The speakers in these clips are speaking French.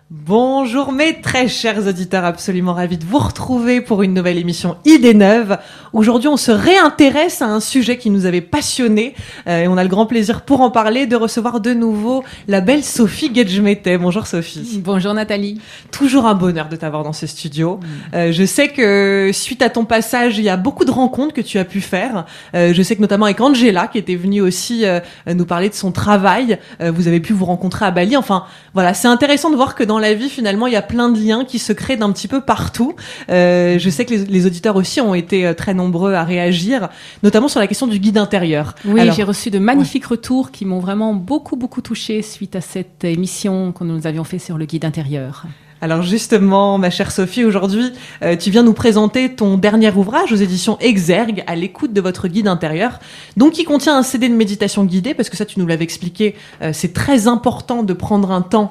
Bonjour mes très chers auditeurs, absolument ravis de vous retrouver pour une nouvelle émission Idées Neuves. Aujourd'hui, on se réintéresse à un sujet qui nous avait passionnés et on a le grand plaisir pour en parler de recevoir de nouveau la belle Sophie Gedjmétay. Bonjour Sophie. Bonjour Nathalie. Toujours un bonheur de t'avoir dans ce studio. Je sais que suite à ton passage, il y a beaucoup de rencontres que tu as pu faire. Je sais que notamment avec Angela qui était venue aussi nous parler de son travail. Vous avez pu vous rencontrer à Bali. Enfin, voilà, c'est intéressant de voir que dans la vie, finalement, il y a plein de liens qui se créent d'un petit peu partout. Je sais que les auditeurs aussi ont été très nombreux à réagir, notamment sur la question du guide intérieur. Oui, alors, j'ai reçu de magnifiques retours qui m'ont vraiment beaucoup touchée suite à cette émission que nous avions fait sur le guide intérieur. Alors justement, ma chère Sophie, aujourd'hui, tu viens nous présenter ton dernier ouvrage aux éditions Exergue, à l'écoute de votre guide intérieur, donc qui contient un CD de méditation guidée, parce que ça, tu nous l'avais expliqué, c'est très important de prendre un temps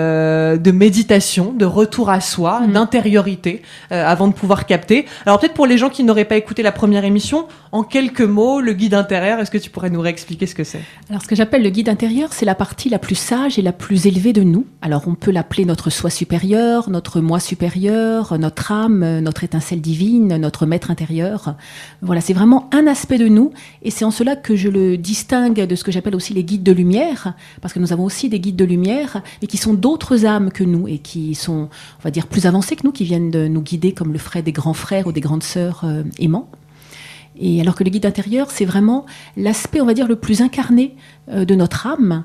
de méditation, de retour à soi, d'intériorité, avant de pouvoir capter. Alors peut-être pour les gens qui n'auraient pas écouté la première émission, en quelques mots, le guide intérieur, est-ce que tu pourrais nous réexpliquer ce que c'est ? Alors ce que j'appelle le guide intérieur, c'est la partie la plus sage et la plus élevée de nous. Alors on peut l'appeler notre soi supérieur, notre moi supérieur, notre âme, notre étincelle divine, notre maître intérieur. Voilà, c'est vraiment un aspect de nous et c'est en cela que je le distingue de ce que j'appelle aussi les guides de lumière, parce que nous avons aussi des guides de lumière, mais qui sont d'autres âmes que nous et qui sont, on va dire, plus avancés que nous, qui viennent de nous guider comme le feraient des grands frères ou des grandes sœurs aimants. Et alors que le guide intérieur, c'est vraiment l'aspect, on va dire, le plus incarné de notre âme,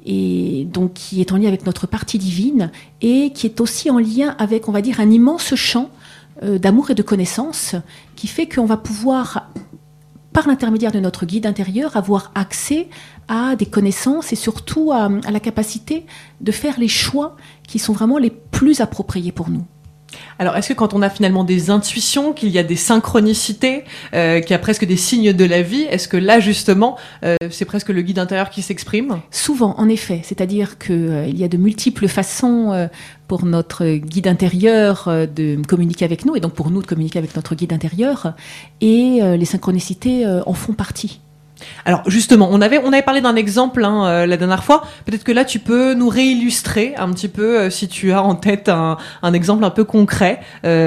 et donc qui est en lien avec notre partie divine, et qui est aussi en lien avec, on va dire, un immense champ d'amour et de connaissance, qui fait qu'on va pouvoir, par l'intermédiaire de notre guide intérieur, avoir accès à des connaissances et surtout à la capacité de faire les choix qui sont vraiment les plus appropriés pour nous. Alors, est-ce que quand on a finalement des intuitions, qu'il y a des synchronicités, qu'il y a presque des signes de la vie, est-ce que là, justement, c'est presque le guide intérieur qui s'exprime ? Souvent, en effet. C'est-à-dire qu'il y a de multiples façons pour notre guide intérieur de communiquer avec nous, et donc pour nous de communiquer avec notre guide intérieur, et les synchronicités en font partie. Alors justement, on avait parlé d'un exemple la dernière fois. Peut-être que là, tu peux nous réillustrer un petit peu, si tu as en tête un exemple un peu concret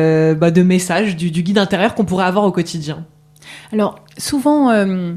de message du guide intérieur qu'on pourrait avoir au quotidien. Alors souvent,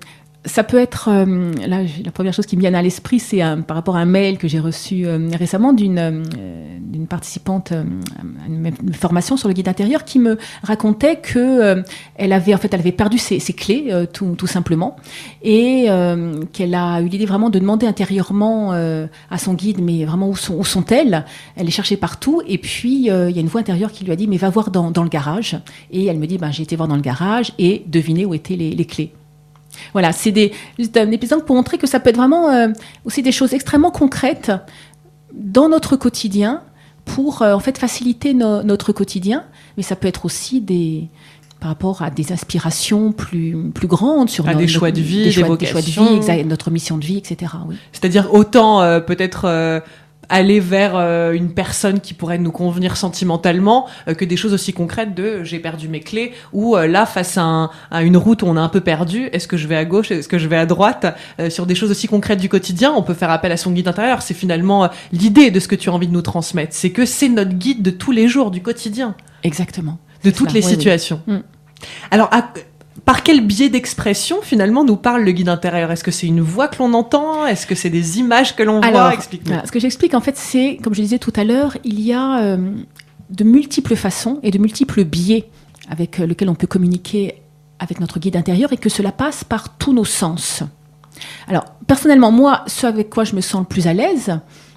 ça peut être... là, la première chose qui me vient à l'esprit, c'est par rapport à un mail que j'ai reçu récemment d'une participante à une formation sur le guide intérieur qui me racontait que elle avait perdu ses clés, tout simplement, et qu'elle a eu l'idée vraiment de demander intérieurement à son guide, mais vraiment où sont-elles ? Elle les cherchait partout, et puis il y a une voix intérieure qui lui a dit « mais va voir dans le garage ». Et elle me dit « j'ai été voir dans le garage et devinez où étaient les clés ». Voilà, c'est juste un épisode pour montrer que ça peut être vraiment aussi des choses extrêmement concrètes dans notre quotidien pour en fait faciliter notre quotidien, mais ça peut être aussi par rapport à des inspirations plus grandes sur des choix de vie, des vocations, notre mission de vie, etc. Oui. C'est-à-dire autant peut-être aller vers une personne qui pourrait nous convenir sentimentalement que des choses aussi concrètes de j'ai perdu mes clés, ou là face à une route où on a un peu perdu, est-ce que je vais à gauche, est-ce que je vais à droite, sur des choses aussi concrètes du quotidien, on peut faire appel à son guide intérieur. C'est finalement l'idée de ce que tu as envie de nous transmettre, c'est que c'est notre guide de tous les jours du quotidien. Exactement. De toutes les situations. Oui. Alors par quel biais d'expression, finalement, nous parle le guide intérieur ? Est-ce que c'est une voix que l'on entend ? Est-ce que c'est des images que l'on voit ? Explique-nous. Ce que j'explique, en fait, c'est, comme je disais tout à l'heure, il y a de multiples façons et de multiples biais avec lesquels on peut communiquer avec notre guide intérieur, et que cela passe par tous nos sens. Alors, personnellement, moi, ce avec quoi je me sens le plus à l'aise,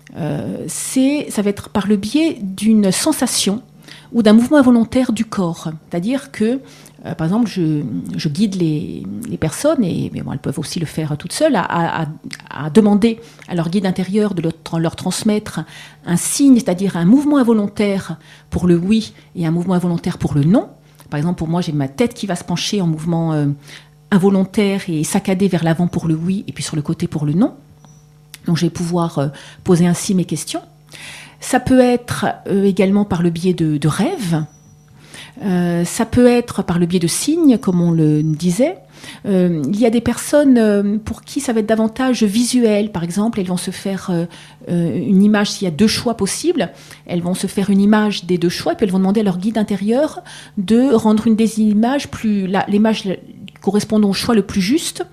ça va être par le biais d'une sensation ou d'un mouvement involontaire du corps. C'est-à-dire que par exemple, je guide les personnes, et elles peuvent aussi le faire toutes seules, à demander à leur guide intérieur de leur transmettre un signe, c'est-à-dire un mouvement involontaire pour le oui et un mouvement involontaire pour le non. Par exemple, pour moi, j'ai ma tête qui va se pencher en mouvement involontaire et saccadé vers l'avant pour le oui, et puis sur le côté pour le non. Donc, je vais pouvoir poser ainsi mes questions. Ça peut être également par le biais de rêves. Ça peut être par le biais de signes, comme on le disait. Il y a des personnes pour qui ça va être davantage visuel. Par exemple, elles vont se faire une image, s'il y a 2 choix possibles, elles vont se faire une image des 2 choix et puis elles vont demander à leur guide intérieur de rendre une des images l'image correspondant au choix le plus juste,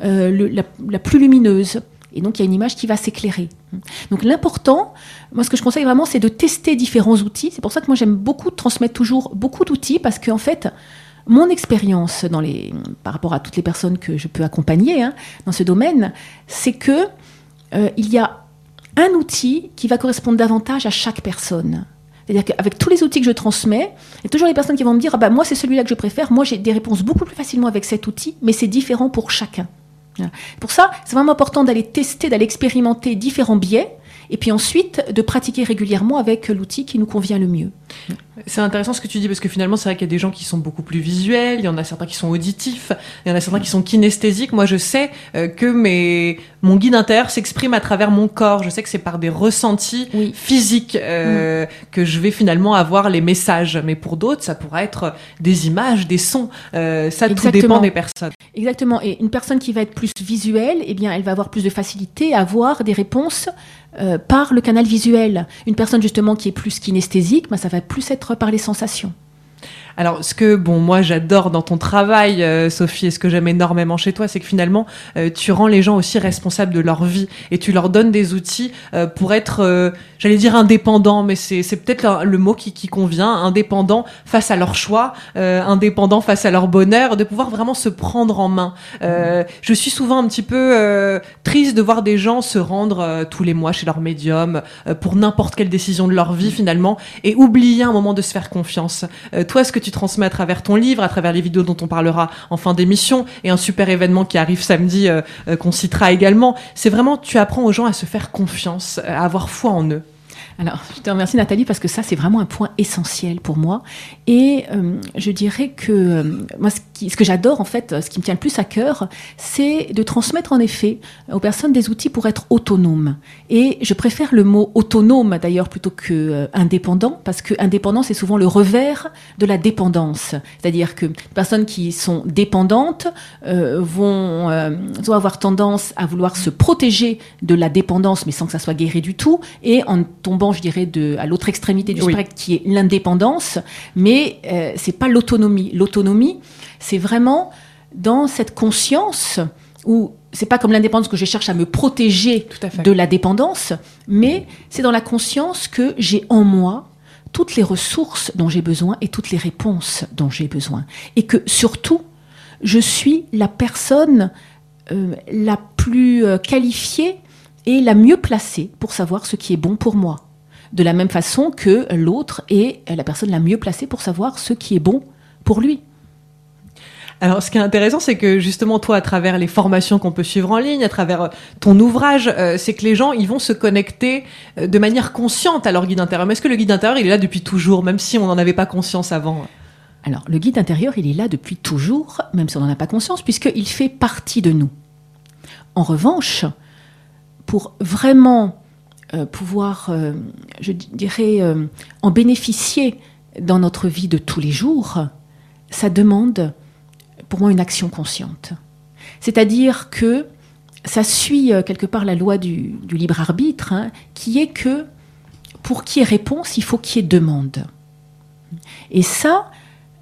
la plus lumineuse. Et donc, il y a une image qui va s'éclairer. Donc, l'important, moi, ce que je conseille vraiment, c'est de tester différents outils. C'est pour ça que moi, j'aime beaucoup transmettre toujours beaucoup d'outils parce qu'en fait, mon expérience par rapport à toutes les personnes que je peux accompagner dans ce domaine, c'est que il y a un outil qui va correspondre davantage à chaque personne. C'est-à-dire qu'avec tous les outils que je transmets, il y a toujours les personnes qui vont me dire moi, c'est celui-là que je préfère. Moi, j'ai des réponses beaucoup plus facilement avec cet outil, mais c'est différent pour chacun. Pour ça, c'est vraiment important d'aller tester, d'aller expérimenter différents biais et puis ensuite de pratiquer régulièrement avec l'outil qui nous convient le mieux. C'est intéressant ce que tu dis parce que finalement c'est vrai qu'il y a des gens qui sont beaucoup plus visuels, il y en a certains qui sont auditifs, il y en a certains qui sont kinesthésiques. Moi je sais que mon guide intérieur s'exprime à travers mon corps, je sais que c'est par des ressentis physiques que je vais finalement avoir les messages, mais pour d'autres ça pourrait être des images, des sons, tout dépend des personnes. Exactement, et une personne qui va être plus visuelle, eh bien elle va avoir plus de facilité à avoir des réponses par le canal visuel. Une personne justement qui est plus kinesthésique, ça va plus être par les sensations. Alors, moi j'adore dans ton travail, Sophie, et ce que j'aime énormément chez toi, c'est que finalement, tu rends les gens aussi responsables de leur vie et tu leur donnes des outils pour être, j'allais dire indépendants, mais c'est peut-être le mot qui convient, indépendants face à leur choix, indépendants face à leur bonheur, de pouvoir vraiment se prendre en main. Je suis souvent un petit peu triste de voir des gens se rendre tous les mois chez leur médium pour n'importe quelle décision de leur vie finalement et oublier un moment de se faire confiance. Toi, ce que tu transmets à travers ton livre, à travers les vidéos dont on parlera en fin d'émission et un super événement qui arrive samedi qu'on citera également, c'est vraiment tu apprends aux gens à se faire confiance, à avoir foi en eux. Alors, je te remercie Nathalie parce que ça, c'est vraiment un point essentiel pour moi. Et je dirais que moi, ce que j'adore, en fait, ce qui me tient le plus à cœur, c'est de transmettre en effet aux personnes des outils pour être autonomes. Et je préfère le mot autonome d'ailleurs plutôt que indépendant parce que indépendant, c'est souvent le revers de la dépendance. C'est-à-dire que les personnes qui sont dépendantes vont avoir tendance à vouloir se protéger de la dépendance, mais sans que ça soit guéri du tout, et en tombant, je dirais, à l'autre extrémité du spectre qui est l'indépendance, mais c'est pas l'autonomie. L'autonomie, c'est vraiment dans cette conscience où c'est pas comme l'indépendance que je cherche à me protéger de la dépendance, mais c'est dans la conscience que j'ai en moi toutes les ressources dont j'ai besoin et toutes les réponses dont j'ai besoin. Et que surtout, je suis la personne la plus qualifiée et la mieux placée pour savoir ce qui est bon pour moi. De la même façon que l'autre est la personne la mieux placée pour savoir ce qui est bon pour lui. Alors, ce qui est intéressant, c'est que justement, toi, à travers les formations qu'on peut suivre en ligne, à travers ton ouvrage, c'est que les gens, ils vont se connecter de manière consciente à leur guide intérieur. Mais est-ce que le guide intérieur, il est là depuis toujours, même si on n'en avait pas conscience avant ? Alors, le guide intérieur, il est là depuis toujours, même si on n'en a pas conscience, puisqu'il fait partie de nous. En revanche, pour vraiment pouvoir, je dirais, en bénéficier dans notre vie de tous les jours, ça demande pour moi une action consciente. C'est-à-dire que ça suit quelque part la loi du libre arbitre, qui est que pour qu'il y ait réponse, il faut qu'il y ait demande. Et ça,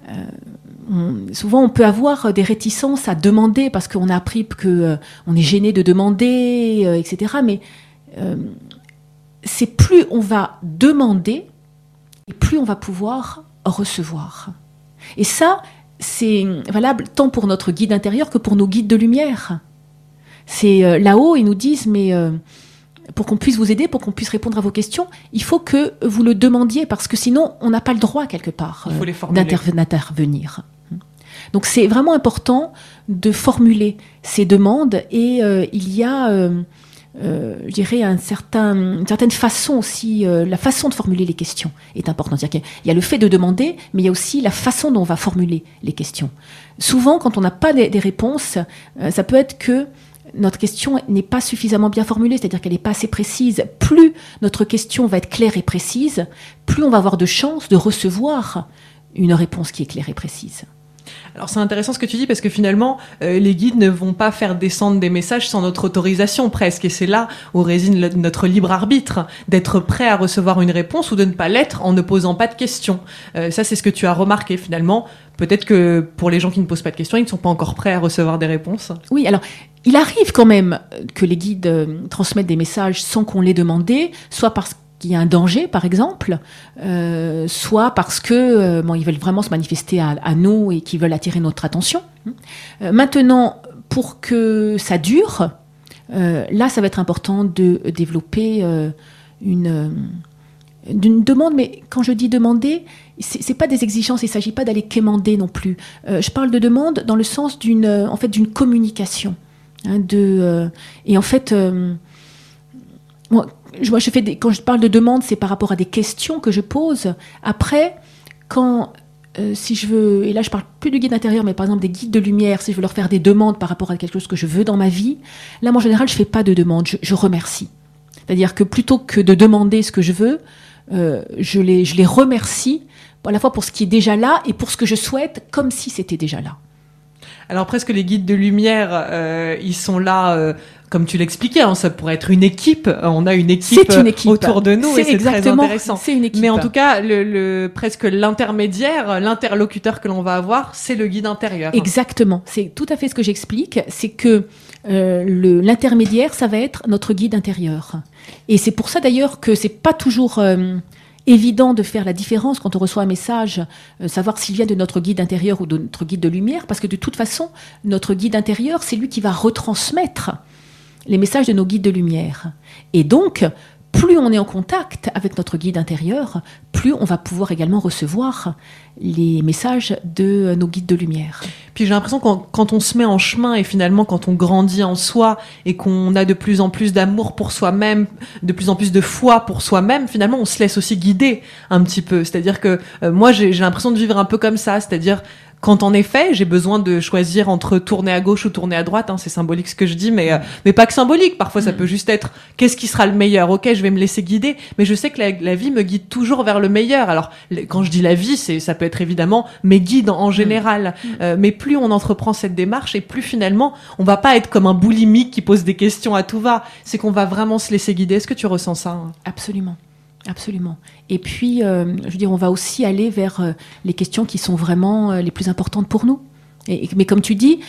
souvent on peut avoir des réticences à demander parce qu'on a appris qu'on est gêné de demander, etc. Mais c'est plus on va demander et plus on va pouvoir recevoir. Et ça, c'est valable tant pour notre guide intérieur que pour nos guides de lumière. C'est là-haut, ils nous disent, mais pour qu'on puisse vous aider, pour qu'on puisse répondre à vos questions, il faut que vous le demandiez, parce que sinon, on n'a pas le droit, quelque part, d'intervenir. Donc, c'est vraiment important de formuler ces demandes, et il y a... je dirais une certaine façon aussi, la façon de formuler les questions est importante. C'est-à-dire qu'il y a le fait de demander, mais il y a aussi la façon dont on va formuler les questions. Souvent, quand on n'a pas des réponses, ça peut être que notre question n'est pas suffisamment bien formulée, c'est-à-dire qu'elle n'est pas assez précise. Plus notre question va être claire et précise, plus on va avoir de chances de recevoir une réponse qui est claire et précise. Alors c'est intéressant ce que tu dis parce que finalement les guides ne vont pas faire descendre des messages sans notre autorisation presque, et c'est là où réside notre libre arbitre, d'être prêt à recevoir une réponse ou de ne pas l'être en ne posant pas de questions. Ça c'est ce que tu as remarqué finalement. Peut-être que pour les gens qui ne posent pas de questions, ils ne sont pas encore prêts à recevoir des réponses. Oui, alors il arrive quand même que les guides transmettent des messages sans qu'on les demande, soit parce qu'il y a un danger, par exemple, soit parce que ils veulent vraiment se manifester à nous et qu'ils veulent attirer notre attention. Maintenant, pour que ça dure, là, ça va être important de développer une demande. Mais quand je dis demander, c'est pas des exigences, il ne s'agit pas d'aller quémander non plus. Je parle de demande dans le sens d'une communication. Et en fait... Moi, quand je parle de demande, c'est par rapport à des questions que je pose. Après, si je veux, et là je parle plus du guide intérieur, mais par exemple des guides de lumière, si je veux leur faire des demandes par rapport à quelque chose que je veux dans ma vie, là, moi, en général, je fais pas de demande, je remercie. C'est-à-dire que plutôt que de demander ce que je veux, je les remercie à la fois pour ce qui est déjà là et pour ce que je souhaite, comme si c'était déjà là. Alors presque les guides de lumière, ils sont là, comme tu l'expliquais, ça pourrait être une équipe. On a une équipe autour de nous et c'est très intéressant. C'est une équipe. Mais en tout cas, presque l'intermédiaire, l'interlocuteur que l'on va avoir, c'est le guide intérieur. Exactement. C'est tout à fait ce que j'explique. C'est que l'intermédiaire, ça va être notre guide intérieur. Et c'est pour ça d'ailleurs que c'est pas toujours évident de faire la différence quand on reçoit un message, savoir s'il vient de notre guide intérieur ou de notre guide de lumière, parce que de toute façon, notre guide intérieur, c'est lui qui va retransmettre les messages de nos guides de lumière. Et donc, plus on est en contact avec notre guide intérieur, plus on va pouvoir également recevoir les messages de nos guides de lumière. Puis j'ai l'impression que quand on se met en chemin et finalement quand on grandit en soi et qu'on a de plus en plus d'amour pour soi-même, de plus en plus de foi pour soi-même, finalement on se laisse aussi guider un petit peu. C'est-à-dire que moi j'ai l'impression de vivre un peu comme ça, c'est-à-dire quand en effet j'ai besoin de choisir entre tourner à gauche ou tourner à droite, c'est symbolique ce que je dis, mais pas que symbolique. Parfois ça peut juste être qu'est-ce qui sera le meilleur. Ok, je vais me laisser guider, mais je sais que la vie me guide toujours vers le meilleur. Alors quand je dis la vie, ça peut être évidemment mes guides en général, mais plus on entreprend cette démarche et plus finalement on va pas être comme un boulimique qui pose des questions à tout va. C'est qu'on va vraiment se laisser guider. Est-ce que tu ressens ça? Absolument. Absolument. Et puis, on va aussi aller vers les questions qui sont vraiment les plus importantes pour nous. Mais comme tu dis,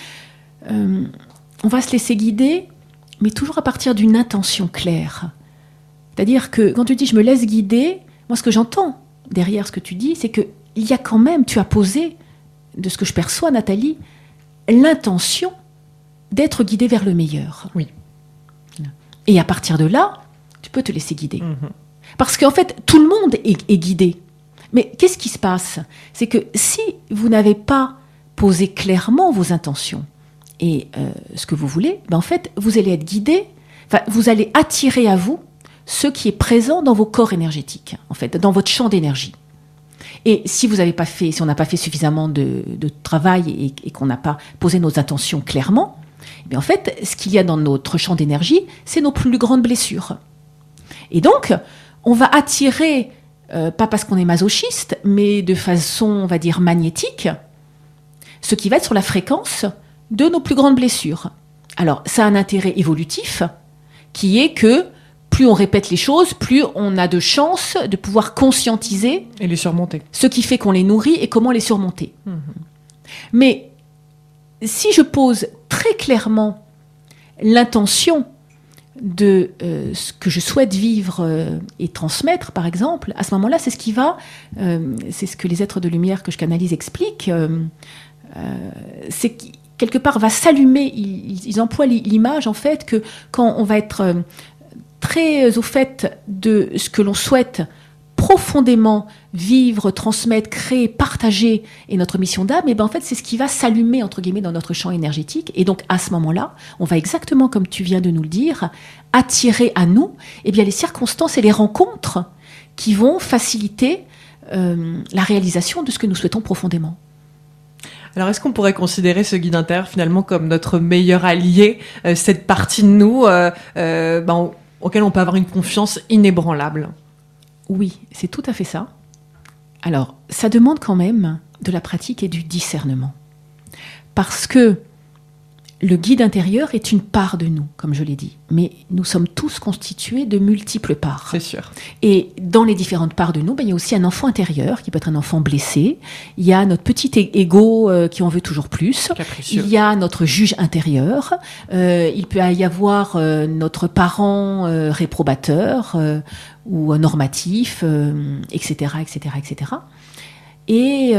on va se laisser guider, mais toujours à partir d'une intention claire. C'est-à-dire que quand tu dis « je me laisse guider », moi, ce que j'entends derrière ce que tu dis, c'est qu'il y a quand même, tu as posé, de ce que je perçois, Nathalie, l'intention d'être guidée vers le meilleur. Oui. Et à partir de là, tu peux te laisser guider. Parce qu'en fait, tout le monde est guidé. Mais qu'est-ce qui se passe? C'est que si vous n'avez pas posé clairement vos intentions et ce que vous voulez, en fait, vous allez être guidé, vous allez attirer à vous ce qui est présent dans vos corps énergétiques, en fait, dans votre champ d'énergie. Et si on n'a pas fait suffisamment de travail et qu'on n'a pas posé nos intentions clairement, en fait, ce qu'il y a dans notre champ d'énergie, c'est nos plus grandes blessures. Et donc, on va attirer, pas parce qu'on est masochiste, mais de façon, on va dire, magnétique, ce qui va être sur la fréquence de nos plus grandes blessures. Alors, ça a un intérêt évolutif, qui est que plus on répète les choses, plus on a de chances de pouvoir conscientiser et les surmonter. Ce qui fait qu'on les nourrit et comment les surmonter. Mais si je pose très clairement l'intention de ce que je souhaite vivre et transmettre, par exemple, à ce moment-là, c'est ce qui va, c'est ce que les êtres de lumière que je canalise expliquent, c'est qui, quelque part, va s'allumer. Ils emploient l'image, en fait, que quand on va être très au fait de ce que l'on souhaite profondément vivre, transmettre, créer, partager et notre mission d'âme, en fait, c'est ce qui va s'allumer, entre guillemets, dans notre champ énergétique. Et donc, à ce moment-là, on va exactement, comme tu viens de nous le dire, attirer à nous les circonstances et les rencontres qui vont faciliter la réalisation de ce que nous souhaitons profondément. Alors, est-ce qu'on pourrait considérer ce guide intérieur, finalement, comme notre meilleur allié, cette partie de nous auquel on peut avoir une confiance inébranlable? Oui, c'est tout à fait ça. Alors, ça demande quand même de la pratique et du discernement. parce que le guide intérieur est une part de nous, comme je l'ai dit. Mais nous sommes tous constitués de multiples parts. C'est sûr. Et dans les différentes parts de nous, il y a aussi un enfant intérieur, qui peut être un enfant blessé. Il y a notre petit ego qui en veut toujours plus. Capricieux. Il y a notre juge intérieur. Il peut y avoir notre parent réprobateur ou normatif, etc., etc., etc. Et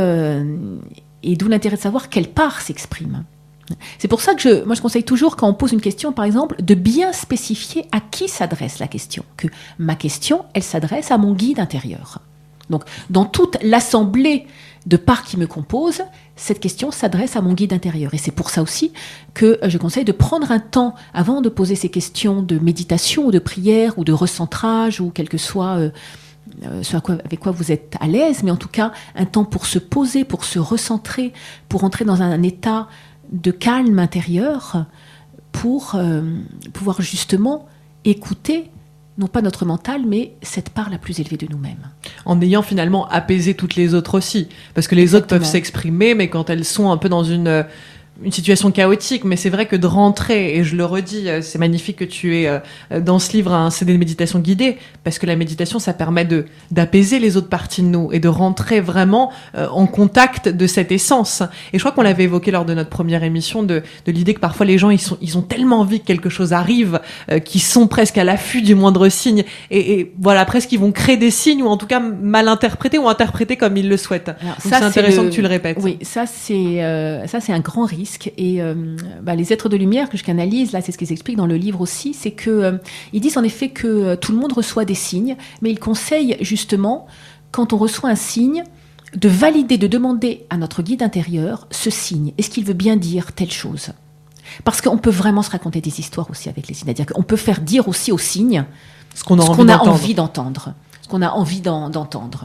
d'où l'intérêt de savoir quelle part s'exprime. C'est pour ça que moi je conseille toujours, quand on pose une question, par exemple, de bien spécifier à qui s'adresse la question. Que ma question, elle s'adresse à mon guide intérieur. Donc, dans toute l'assemblée de parts qui me composent, cette question s'adresse à mon guide intérieur. Et c'est pour ça aussi que je conseille de prendre un temps avant de poser ces questions de méditation ou de prière ou de recentrage ou quel que soit avec quoi vous êtes à l'aise, mais en tout cas un temps pour se poser, pour se recentrer, pour entrer dans un état de calme intérieur pour pouvoir justement écouter, non pas notre mental, mais cette part la plus élevée de nous-mêmes. En ayant finalement apaisé toutes les autres aussi. Parce que les autres peuvent s'exprimer, mais quand elles sont un peu dans une situation chaotique, mais c'est vrai que de rentrer, et je le redis, c'est magnifique que tu aies dans ce livre un CD de méditation guidée, parce que la méditation, ça permet d'apaiser les autres parties de nous et de rentrer vraiment en contact de cette essence. Et je crois qu'on l'avait évoqué lors de notre première émission de l'idée que parfois les gens, ils ont tellement envie que quelque chose arrive, qu'ils sont presque à l'affût du moindre signe, et voilà, presque ils vont créer des signes, ou en tout cas mal interpréter ou interpréter comme ils le souhaitent. Alors, donc c'est intéressant que tu le répètes. Oui, ça c'est un grand risque. Et les êtres de lumière que je canalise, là, c'est ce qu'ils expliquent dans le livre aussi, c'est que ils disent en effet que tout le monde reçoit des signes, mais ils conseillent justement, quand on reçoit un signe, de valider, de demander à notre guide intérieur ce signe. Est-ce qu'il veut bien dire telle chose ? Parce qu'on peut vraiment se raconter des histoires aussi avec les signes. C'est-à-dire qu'on peut faire dire aussi aux signes ce qu'on a envie d'entendre. Ce qu'on a envie d'entendre.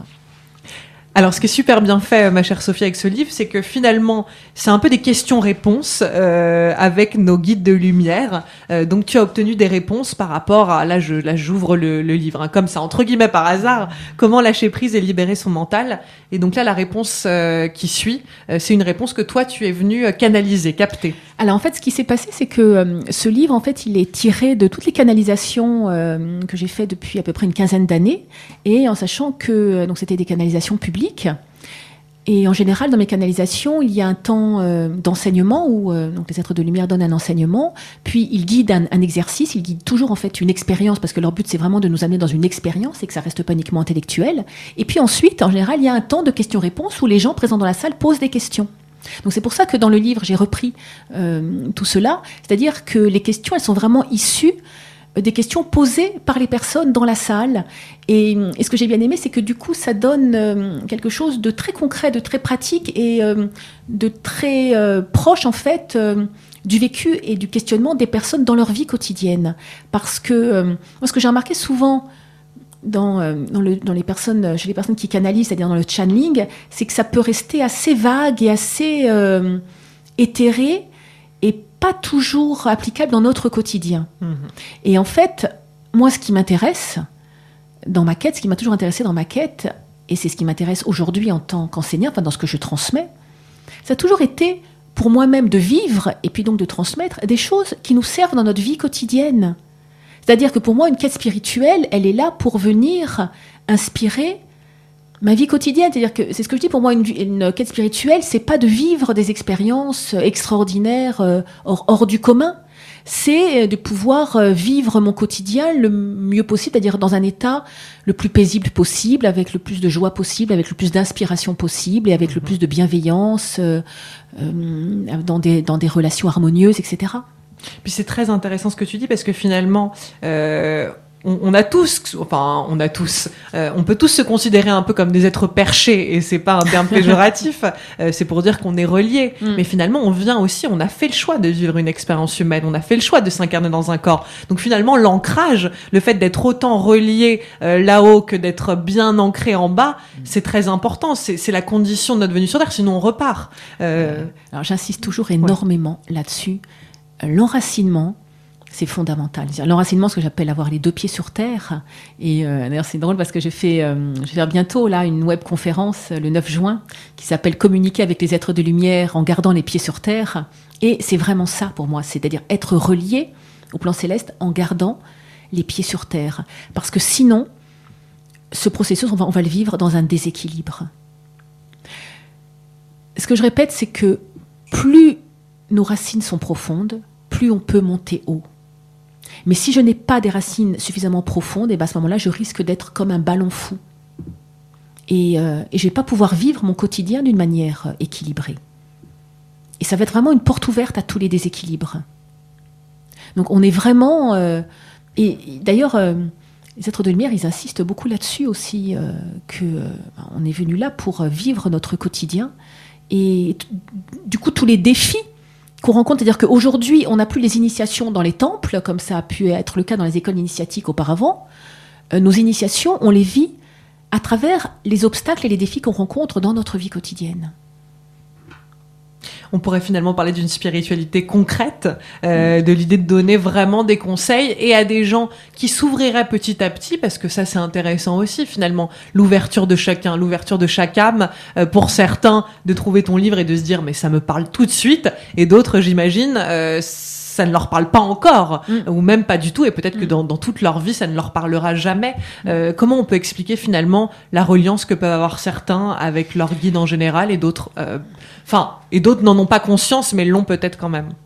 Alors, ce qui est super bien fait, ma chère Sophie, avec ce livre, c'est que finalement, c'est un peu des questions-réponses avec nos guides de lumière. Donc, tu as obtenu des réponses par rapport à... Là, j'ouvre le livre, hein, comme ça, entre guillemets, par hasard. Comment lâcher prise et libérer son mental. Et donc là, la réponse qui suit, c'est une réponse que toi, tu es venu canaliser, capter. Alors, en fait, ce qui s'est passé, c'est que ce livre, en fait, il est tiré de toutes les canalisations que j'ai fait depuis à peu près une quinzaine d'années. Et en sachant que donc c'était des canalisations publiques. Et en général, dans mes canalisations, il y a un temps d'enseignement où donc les êtres de lumière donnent un enseignement, puis ils guident un exercice, ils guident toujours en fait une expérience, parce que leur but c'est vraiment de nous amener dans une expérience et que ça reste pas uniquement intellectuel. Et puis ensuite, en général, il y a un temps de questions-réponses où les gens présents dans la salle posent des questions. Donc c'est pour ça que dans le livre, j'ai repris tout cela, c'est-à-dire que les questions, elles sont vraiment issues des questions posées par les personnes dans la salle. Et ce que j'ai bien aimé, c'est que du coup, ça donne quelque chose de très concret, de très pratique et de très proche, en fait, du vécu et du questionnement des personnes dans leur vie quotidienne. Parce que moi, ce que j'ai remarqué souvent chez les personnes qui canalisent, c'est-à-dire dans le channeling, c'est que ça peut rester assez vague et assez éthéré, et pas toujours applicable dans notre quotidien. Mmh. Et en fait, moi, ce qui m'intéresse dans ma quête, ce qui m'a toujours intéressé dans ma quête, et c'est ce qui m'intéresse aujourd'hui en tant qu'enseignant, enfin dans ce que je transmets, ça a toujours été pour moi-même de vivre, et puis donc de transmettre des choses qui nous servent dans notre vie quotidienne. C'est-à-dire que pour moi, une quête spirituelle, elle est là pour venir inspirer ma vie quotidienne. C'est-à-dire que c'est ce que je dis, pour moi, une quête spirituelle, c'est pas de vivre des expériences extraordinaires hors du commun. C'est de pouvoir vivre mon quotidien le mieux possible, c'est-à-dire dans un état le plus paisible possible, avec le plus de joie possible, avec le plus d'inspiration possible et avec le plus de bienveillance dans des relations harmonieuses, etc. Puis c'est très intéressant ce que tu dis, parce que finalement... on peut tous se considérer un peu comme des êtres perchés, et c'est pas un terme péjoratif, c'est pour dire qu'on est reliés. Mais finalement, on a fait le choix de vivre une expérience humaine, on a fait le choix de s'incarner dans un corps. Donc finalement, l'ancrage, le fait d'être autant relié là-haut que d'être bien ancré en bas, c'est très important. C'est la condition de notre venue sur Terre, sinon on repart. Alors j'insiste toujours énormément là-dessus. L'enracinement, C'est fondamental. L'enracinement, ce que j'appelle avoir les deux pieds sur terre. Et d'ailleurs, c'est drôle parce que je vais faire bientôt là une webconférence le 9 juin qui s'appelle Communiquer avec les êtres de lumière en gardant les pieds sur terre. Et c'est vraiment ça pour moi, c'est-à-dire être relié au plan céleste en gardant les pieds sur terre. Parce que sinon, ce processus, on va le vivre dans un déséquilibre. Ce que je répète, c'est que plus nos racines sont profondes, plus on peut monter haut. Mais si je n'ai pas des racines suffisamment profondes, et bien à ce moment-là, je risque d'être comme un ballon fou. Et je ne vais pas pouvoir vivre mon quotidien d'une manière équilibrée. Et ça va être vraiment une porte ouverte à tous les déséquilibres. Donc on est vraiment... et d'ailleurs, les êtres de lumière, ils insistent beaucoup là-dessus aussi, qu'on est venu là pour vivre notre quotidien. Et du coup, tous les défis qu'on rencontre, c'est-à-dire qu'aujourd'hui, on n'a plus les initiations dans les temples, comme ça a pu être le cas dans les écoles initiatiques auparavant. Nos initiations, on les vit à travers les obstacles et les défis qu'on rencontre dans notre vie quotidienne. On pourrait finalement parler d'une spiritualité concrète, de l'idée de donner vraiment des conseils et à des gens qui s'ouvriraient petit à petit, parce que ça c'est intéressant aussi finalement, l'ouverture de chacun, l'ouverture de chaque âme, pour certains de trouver ton livre et de se dire mais ça me parle tout de suite, et d'autres j'imagine ça ne leur parle pas encore, ou même pas du tout, et peut-être que dans toute leur vie, ça ne leur parlera jamais. Comment on peut expliquer finalement la reliance que peuvent avoir certains avec leur guide en général, et d'autres n'en ont pas conscience, mais l'ont peut-être quand même?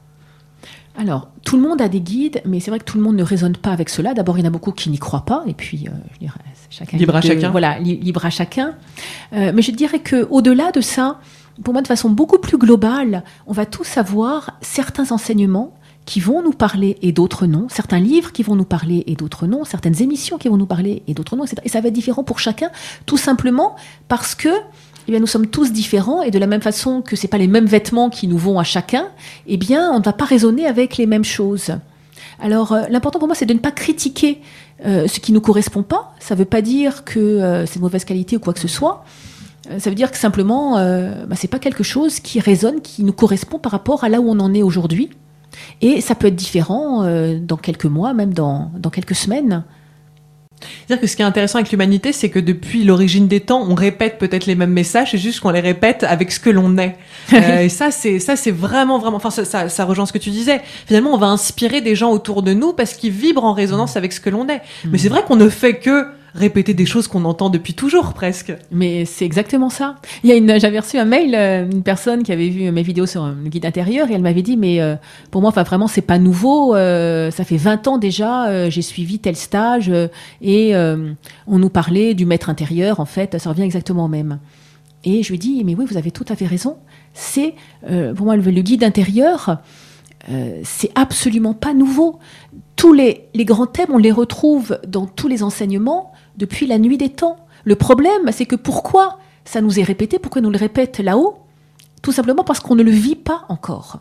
Alors, tout le monde a des guides, mais c'est vrai que tout le monde ne raisonne pas avec cela. D'abord, il y en a beaucoup qui n'y croient pas, et puis, je dirais, chacun libre à chacun. Voilà, libre à chacun. Mais je dirais qu'au-delà de ça, pour moi, de façon beaucoup plus globale, on va tous avoir certains enseignements qui vont nous parler et d'autres non, certains livres qui vont nous parler et d'autres non, certaines émissions qui vont nous parler et d'autres non, etc. Et ça va être différent pour chacun, tout simplement parce que nous sommes tous différents, et de la même façon que ce n'est pas les mêmes vêtements qui nous vont à chacun, on ne va pas raisonner avec les mêmes choses. Alors, l'important pour moi, c'est de ne pas critiquer ce qui ne nous correspond pas. Ça ne veut pas dire que c'est de mauvaise qualité ou quoi que ce soit. Ça veut dire que simplement, ce n'est pas quelque chose qui résonne, qui nous correspond par rapport à là où on en est aujourd'hui. Et ça peut être différent dans quelques mois, même dans quelques semaines. C'est-à-dire que ce qui est intéressant avec l'humanité, c'est que depuis l'origine des temps, on répète peut-être les mêmes messages, c'est juste qu'on les répète avec ce que l'on est. Et ça, c'est vraiment, enfin, ça rejoint ce que tu disais. Finalement, on va inspirer des gens autour de nous parce qu'ils vibrent en résonance avec ce que l'on est. Mais c'est vrai qu'on ne fait que répéter des choses qu'on entend depuis toujours, presque. Mais c'est exactement ça. J'avais reçu un mail, une personne qui avait vu mes vidéos sur le guide intérieur, et elle m'avait dit, mais pour moi, vraiment, c'est pas nouveau. Ça fait 20 ans déjà, j'ai suivi tel stage, et on nous parlait du maître intérieur. En fait, ça revient exactement au même. Et je lui dis, mais oui, vous avez tout à fait raison. C'est, pour moi, le guide intérieur, c'est absolument pas nouveau. Tous les grands thèmes, on les retrouve dans tous les enseignements depuis la nuit des temps. Le problème, c'est que pourquoi ça nous est répété, pourquoi on nous le répète là-haut? Tout simplement parce qu'on ne le vit pas encore.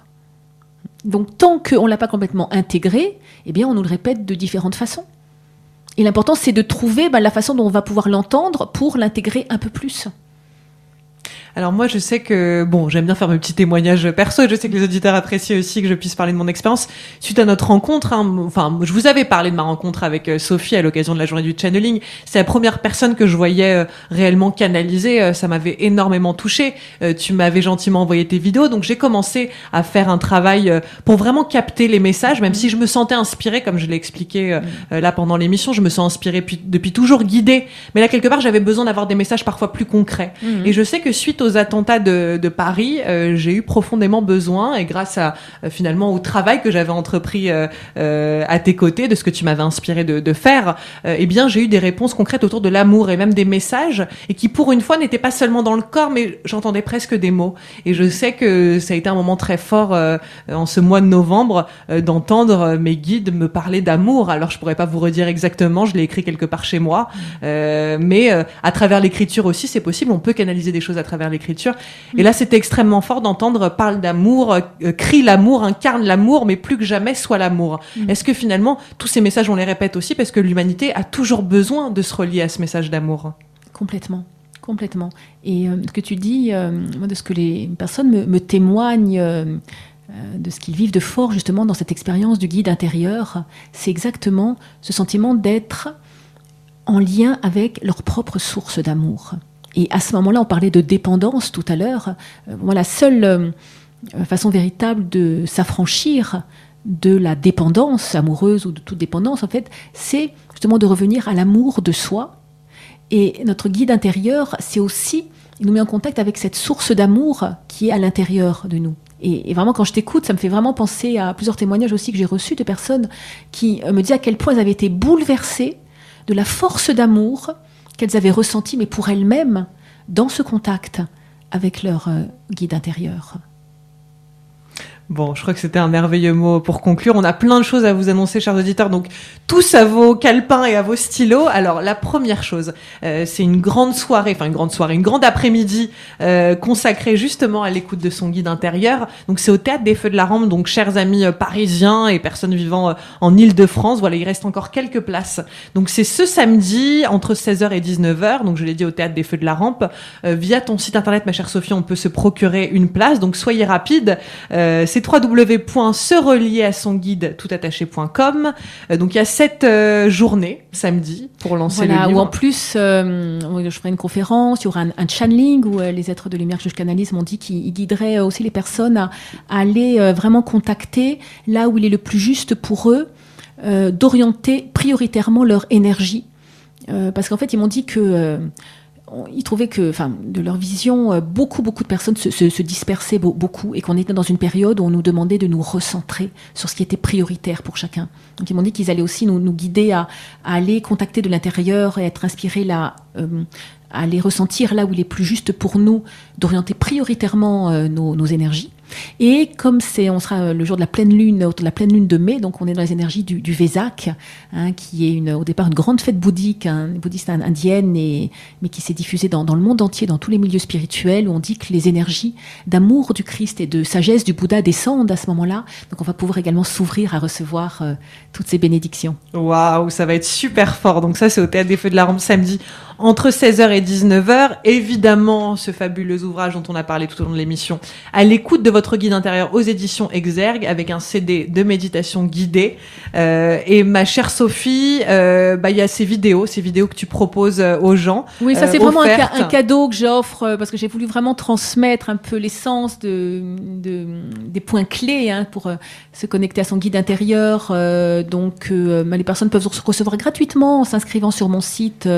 Donc tant qu'on ne l'a pas complètement intégré, on nous le répète de différentes façons. Et l'important, c'est de trouver la façon dont on va pouvoir l'entendre pour l'intégrer un peu plus. Alors moi, je sais que, j'aime bien faire mes petits témoignages perso, et je sais que les auditeurs apprécient aussi que je puisse parler de mon expérience. Suite à notre rencontre, je vous avais parlé de ma rencontre avec Sophie à l'occasion de la journée du channeling. C'est la première personne que je voyais réellement canaliser. Ça m'avait énormément touchée. Tu m'avais gentiment envoyé tes vidéos, donc j'ai commencé à faire un travail pour vraiment capter les messages, même si je me sentais inspirée, comme je l'ai expliqué là pendant l'émission, je me sens inspirée depuis toujours, guidée. Mais là, quelque part, j'avais besoin d'avoir des messages parfois plus concrets. Et je sais que suite aux attentats de Paris, j'ai eu profondément besoin, et grâce à finalement au travail que j'avais entrepris à tes côtés, de ce que tu m'avais inspiré de faire, j'ai eu des réponses concrètes autour de l'amour, et même des messages, et qui pour une fois n'étaient pas seulement dans le corps, mais j'entendais presque des mots. Et je sais que ça a été un moment très fort en ce mois de novembre d'entendre mes guides me parler d'amour. Alors je pourrais pas vous redire exactement, je l'ai écrit quelque part chez moi, mais à travers l'écriture aussi, c'est possible, on peut canaliser des choses à travers l'écriture. Et là, c'était extrêmement fort d'entendre parle d'amour, crie l'amour, incarne l'amour, mais plus que jamais, sois l'amour. Est-ce que finalement, tous ces messages, on les répète aussi parce que l'humanité a toujours besoin de se relier à ce message d'amour? Complètement. Et ce que tu dis, de ce que les personnes me témoignent de ce qu'ils vivent de fort justement dans cette expérience du guide intérieur, c'est exactement ce sentiment d'être en lien avec leur propre source d'amour. Et à ce moment-là, on parlait de dépendance tout à l'heure. La seule façon véritable de s'affranchir de la dépendance amoureuse ou de toute dépendance, en fait, c'est justement de revenir à l'amour de soi. Et notre guide intérieur, c'est aussi, il nous met en contact avec cette source d'amour qui est à l'intérieur de nous. Et vraiment, quand je t'écoute, ça me fait vraiment penser à plusieurs témoignages aussi que j'ai reçus de personnes qui me disaient à quel point elles avaient été bouleversées de la force d'amour qu'elles avaient ressentie, mais pour elles-mêmes, dans ce contact avec leur guide intérieur. Bon, je crois que c'était un merveilleux mot pour conclure. On a plein de choses à vous annoncer, chers auditeurs, donc tous à vos calepins et à vos stylos. Alors, la première chose, c'est une grande après-midi consacrée justement à l'écoute de son guide intérieur. Donc, c'est au Théâtre des Feux de la Rampe. Donc, chers amis parisiens et personnes vivant en Île-de-France, voilà, il reste encore quelques places. Donc, c'est ce samedi entre 16h et 19h. Donc, je l'ai dit, au Théâtre des Feux de la Rampe. Via ton site internet, ma chère Sophie, on peut se procurer une place. Donc, soyez rapide. C'est www.serelier-à-son-guide-toutattaché.com. Donc il y a cette journée samedi pour lancer le livre. Où en plus je ferai une conférence, il y aura un channeling où les êtres de lumière que je canalise m'ont dit qu'ils guideraient aussi les personnes à aller vraiment contacter là où il est le plus juste pour eux, d'orienter prioritairement leur énergie. Parce qu'en fait, ils m'ont dit que ils trouvaient que, de leur vision, beaucoup de personnes se dispersaient beaucoup et qu'on était dans une période où on nous demandait de nous recentrer sur ce qui était prioritaire pour chacun. Donc ils m'ont dit qu'ils allaient aussi nous guider à aller contacter de l'intérieur et être inspirés là, à aller ressentir là où il est plus juste pour nous d'orienter prioritairement nos énergies. Et comme on sera le jour de la pleine lune de mai, donc on est dans les énergies du Vesak, qui est au départ une grande fête bouddhique, bouddhiste indienne, mais qui s'est diffusée dans le monde entier, dans tous les milieux spirituels, où on dit que les énergies d'amour du Christ et de sagesse du Bouddha descendent à ce moment-là. Donc on va pouvoir également s'ouvrir à recevoir toutes ces bénédictions. Waouh, ça va être super fort. Donc ça, c'est au Théâtre des Feux de la Rampe samedi entre 16h et 19h. Évidemment, ce fabuleux ouvrage dont on a parlé tout au long de l'émission, à l'écoute de votre guide intérieur aux éditions Exergue, avec un CD de méditation guidée. Et ma chère Sophie, il y a ces vidéos que tu proposes aux gens. Oui, ça c'est vraiment un cadeau que j'offre parce que j'ai voulu vraiment transmettre un peu l'essence des points clés pour se connecter à son guide intérieur. Donc les personnes peuvent recevoir gratuitement en s'inscrivant sur mon site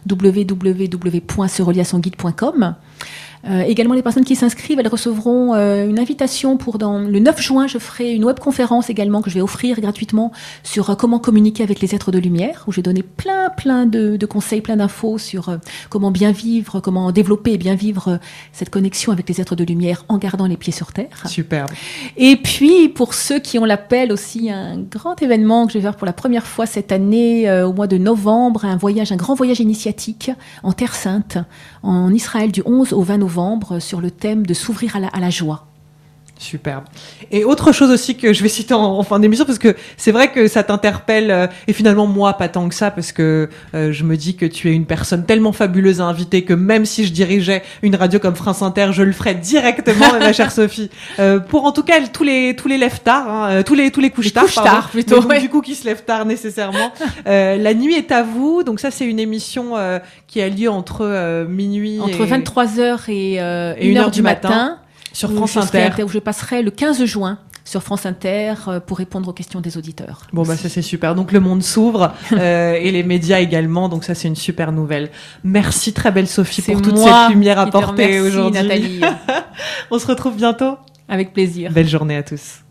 www.serelier-à-son-guide.com. Également, les personnes qui s'inscrivent, elles recevront une invitation le 9 juin, je ferai une webconférence également que je vais offrir gratuitement sur comment communiquer avec les êtres de lumière, où je vais donner plein de conseils, plein d'infos sur comment bien vivre, comment développer et bien vivre cette connexion avec les êtres de lumière en gardant les pieds sur terre. Superbe. Et puis, pour ceux qui ont l'appel aussi, un grand événement que je vais faire pour la première fois cette année, au mois de novembre, un grand voyage initiatique en Terre Sainte, en Israël, du 11 au 20 novembre, sur le thème de s'ouvrir à la joie. Superbe. Et autre chose aussi que je vais citer en fin d'émission, parce que c'est vrai que ça t'interpelle, et finalement moi pas tant que ça, parce que je me dis que tu es une personne tellement fabuleuse à inviter que même si je dirigeais une radio comme France Inter, je le ferais directement, ma chère Sophie. Pour en tout cas tous les lève tard, tous les couches tard plutôt. Donc, du coup qui se lèvent tard nécessairement. La nuit est à vous. Donc ça c'est une émission qui a lieu entre minuit entre 23h et 1h du matin. Sur France Inter. Où je passerai le 15 juin sur France Inter pour répondre aux questions des auditeurs. Bon, ça c'est super. Donc le monde s'ouvre et les médias également. Donc ça c'est une super nouvelle. Merci très belle Sophie pour toute cette lumière apportée aujourd'hui. Nathalie. On se retrouve bientôt. Avec plaisir. Belle journée à tous.